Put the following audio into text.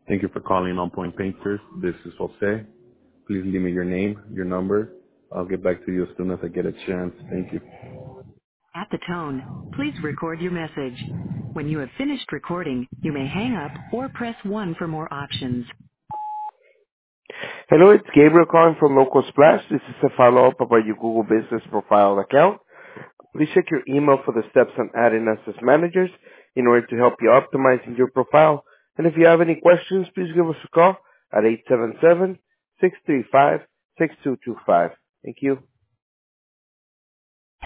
Thank you for calling On Point Painters. This is Jose. Please leave me your name, your number. I'll get back to you as soon as I get a chance. Thank you. At the tone, please record your message. When you have finished recording, you may hang up or press 1 for more options. Hello, it's Gabriel calling from Local Splash. This is a follow-up about your Google Business Profile account. Please check your email for the steps on adding us as managers in order to help you optimizing your profile. And if you have any questions, please give us a call at 877-635-6225. Thank you.